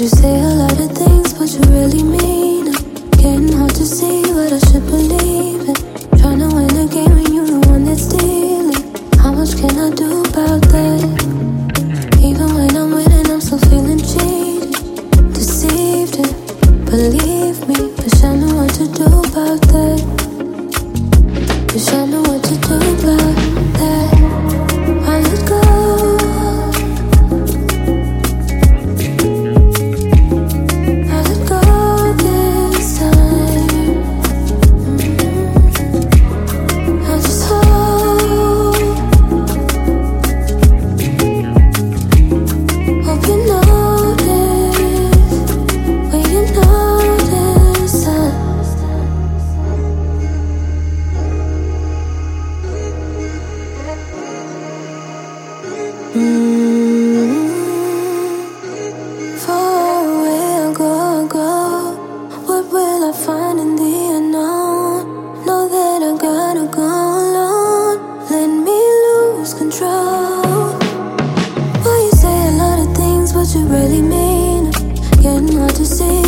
you say a lot of things, but you really mean it. Getting hard to see what I should believe in. Trying to win a game when you're the one that's stealing. How much can I do about that? Even when I'm winning, I'm still feeling cheated, deceived it. Believe me, wish I knew what to do about that. Wish I knew what to do about that. I let go. Far away I'll go. What will I find in the unknown? Know that I gotta go alone. Let me lose control. Well, you say a lot of things, but you really mean it. Getting hard to see